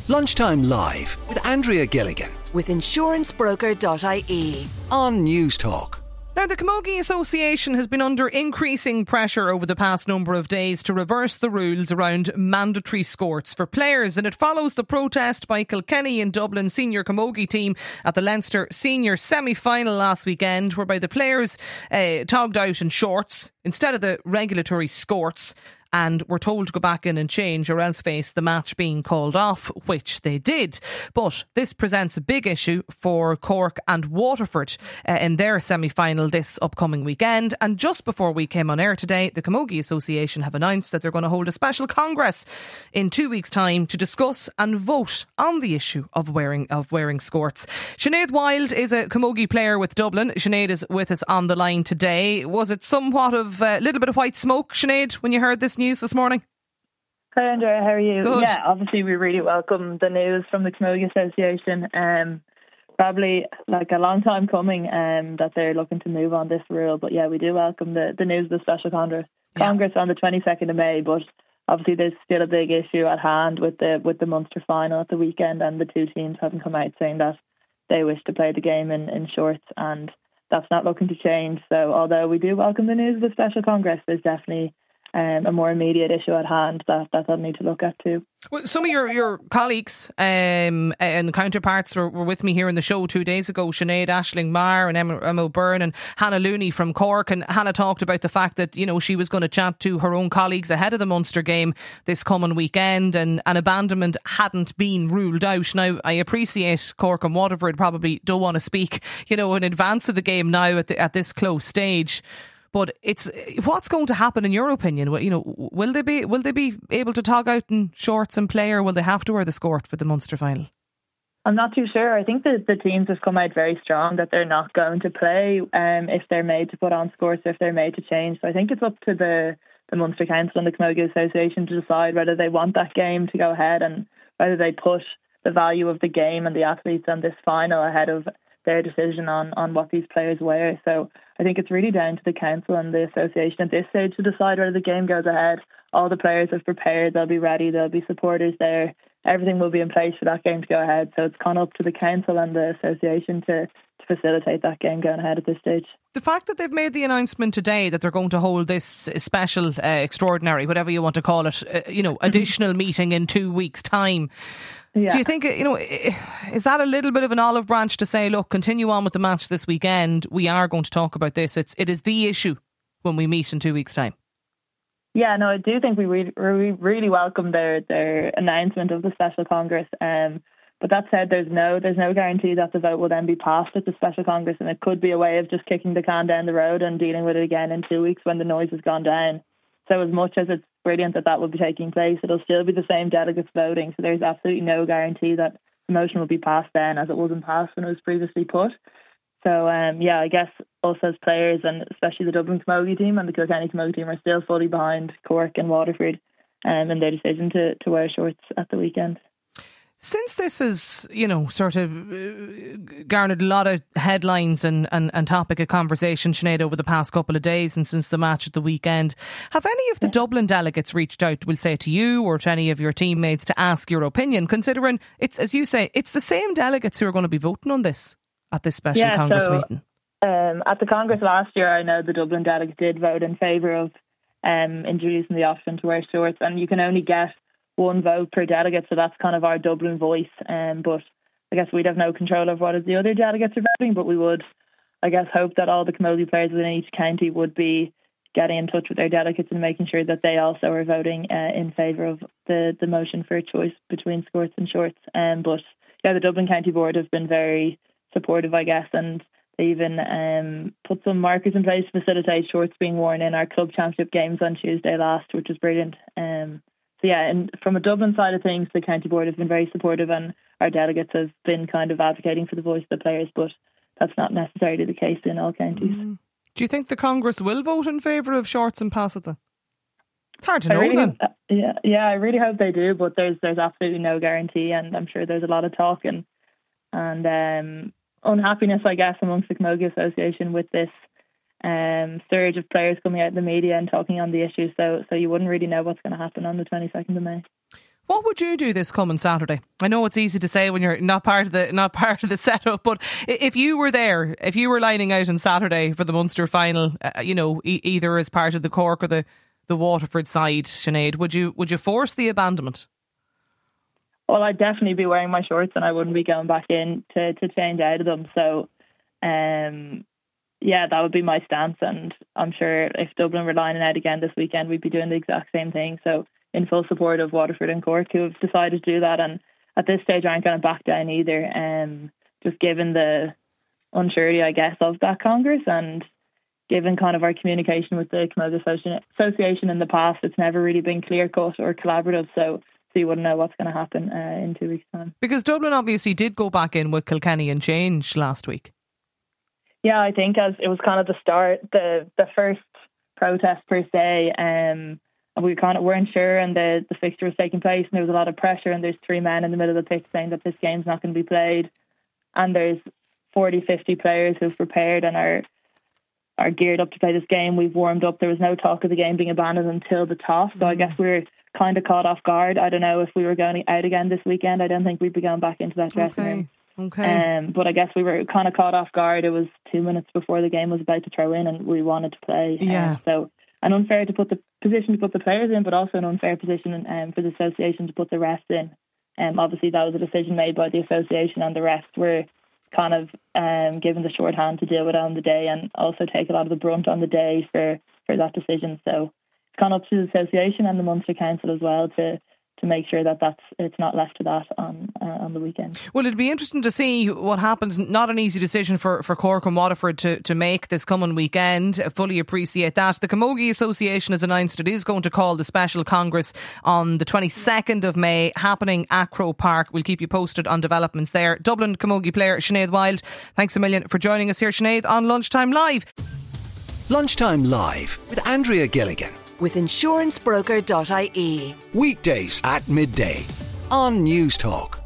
Lunchtime Live with Andrea Gilligan with insurancebroker.ie on News Talk. Now, the Camogie Association has been under increasing pressure over the past number of days to reverse the rules around mandatory scorts for players, and it follows the protest by Kilkenny and Dublin senior Camogie team at the Leinster senior semi-final last weekend, whereby the players togged out in shorts instead of the regulatory scorts and were told to go back in and change or else face the match being called off, which they did. But this presents a big issue for Cork and Waterford in their semi-final this upcoming weekend. And just before we came on air today, the Camogie Association have announced that they're going to hold a special congress in 2 weeks' time to discuss and vote on the issue of wearing scorts. Sinead Wild is a Camogie player with Dublin. Sinead is with us on the line today. Was it somewhat of a little bit of white smoke, Sinead, when you heard this news this morning? Hi Andrea, how are you? Good. Yeah, obviously we really welcome the news from the Camogie Association. Probably like a long time coming that they're looking to move on this rule. But yeah, we do welcome the news of the special Congress on the 22nd of May. But obviously there's still a big issue at hand with the Munster final at the weekend, and the two teams haven't come out saying that they wish to play the game in shorts, and that's not looking to change. So although we do welcome the news of the special Congress, there's definitely a more immediate issue at hand that I'll need to look at too. Well, some of your colleagues and counterparts were with me here in the show 2 days ago. Sinead Ashling-Marr and Emma Byrne and Hannah Looney from Cork. And Hannah talked about the fact that, you know, she was going to chat to her own colleagues ahead of the Munster game this coming weekend, and abandonment hadn't been ruled out. Now, I appreciate Cork and Waterford probably don't want to speak, you know, in advance of the game now at this close stage. But it's what's going to happen in your opinion? You know, will they be able to tog out in shorts and play, or will they have to wear the skort for the Munster final? I'm not too sure. I think that the teams have come out very strong that they're not going to play if they're made to put on skirts, or if they're made to change. So I think it's up to the Munster Council and the Camogie Association to decide whether they want that game to go ahead and whether they put the value of the game and the athletes on this final ahead of their decision on what these players wear. So I think it's really down to the council and the association at this stage to decide whether the game goes ahead. All the players have prepared, they'll be ready, there'll be supporters there, everything will be in place for that game to go ahead. So it's gone up to the council and the association to facilitate that game going ahead at this stage. The fact that they've made the announcement today that they're going to hold this special, extraordinary, whatever you want to call it, additional meeting in 2 weeks' time. Yeah. Do you think, is that a little bit of an olive branch to say, look, continue on with the match this weekend, we are going to talk about this, it is the issue when we meet in 2 weeks' time? Yeah, no, I do think we really welcome their announcement of the special Congress. But that said, there's no guarantee that the vote will then be passed at the special Congress, and it could be a way of just kicking the can down the road and dealing with it again in 2 weeks when the noise has gone down. So as much as it's brilliant that will be taking place, it'll still be the same delegates voting. So there's absolutely no guarantee that the motion will be passed then, as it wasn't passed when it was previously put. So I guess us as players, and especially the Dublin Camogie team and the Kilkenny Camogie team, are still fully behind Cork and Waterford in their decision to wear shorts at the weekend. Since this has, sort of garnered a lot of headlines and topic of conversation, Sinead, over the past couple of days and since the match at the weekend, have any of the Dublin delegates reached out, we'll say, to you or to any of your teammates to ask your opinion, considering it's, as you say, it's the same delegates who are going to be voting on this at this special Congress meeting? At the Congress last year, I know the Dublin delegates did vote in favour of introducing the option to wear shorts, and you can only get one vote per delegate, so that's kind of our Dublin voice. But I guess we'd have no control over what the other delegates are voting, but we would, I guess, hope that all the Camogie players within each county would be getting in touch with their delegates and making sure that they also are voting in favour of the motion for a choice between skirts and shorts. But yeah, the Dublin County Board have been very supportive, I guess, and they even put some markers in place to facilitate shorts being worn in our club championship games on Tuesday last, which was brilliant. So yeah, and from a Dublin side of things, the County Board has been very supportive, and our delegates have been kind of advocating for the voice of the players, but that's not necessarily the case in all counties. Do you think the Congress will vote in favour of shorts and pass it then? It's hard to know Yeah, I really hope they do, but there's absolutely no guarantee, and I'm sure there's a lot of talk and unhappiness, I guess, amongst the Camogie Association with this surge of players coming out in the media and talking on the issue, so you wouldn't really know what's going to happen on the 22nd of May. What would you do this coming Saturday? I know it's easy to say when you're not part of the setup, but if you were there, if you were lining out on Saturday for the Munster final, either as part of the Cork or the Waterford side, Sinead, would you force the abandonment? Well, I'd definitely be wearing my shorts and I wouldn't be going back in to change out of them. So, that would be my stance. And I'm sure if Dublin were lining out again this weekend, we'd be doing the exact same thing. So, in full support of Waterford and Cork, who have decided to do that. And at this stage, aren't going to back down either. Just given the unsurety, I guess, of that Congress and given kind of our communication with the Camogie Association in the past, it's never really been clear-cut or collaborative. So you wouldn't know what's going to happen in 2 weeks' time. Because Dublin obviously did go back in with Kilkenny and change last week. Yeah, I think as it was kind of the start, the first protest per se, we kind of weren't sure, and the fixture was taking place, and there was a lot of pressure, and there's 3 men in the middle of the pitch saying that this game's not going to be played, and there's 40, 50 players who've prepared and are geared up to play this game. We've warmed up. There was no talk of the game being abandoned until the toss, so I guess we were kind of caught off guard. I don't know if we were going out again this weekend. I don't think we'd be going back into that dressing room. Okay. But I guess we were kind of caught off guard. It was 2 minutes before the game was about to throw in, and we wanted to play. Yeah. So an unfair position to put the players in, but also an unfair position for the association to put the refs in. Obviously, that was a decision made by the association, and the refs were kind of given the shorthand to deal with it on the day, and also take a lot of the brunt on the day for that decision. So it's gone up to the association and the Munster Council as well to make sure that it's not left to that on the weekend. Well, it'd be interesting to see what happens. Not an easy decision for Cork and Waterford to make this coming weekend. I fully appreciate that. The Camogie Association has announced it is going to call the special Congress on the 22nd of May, happening at Croke Park. We'll keep you posted on developments there. Dublin Camogie player Sinead Wilde, thanks a million for joining us here, Sinead, on Lunchtime Live. Lunchtime Live with Andrea Gilligan. With insurancebroker.ie. Weekdays at midday on News Talk.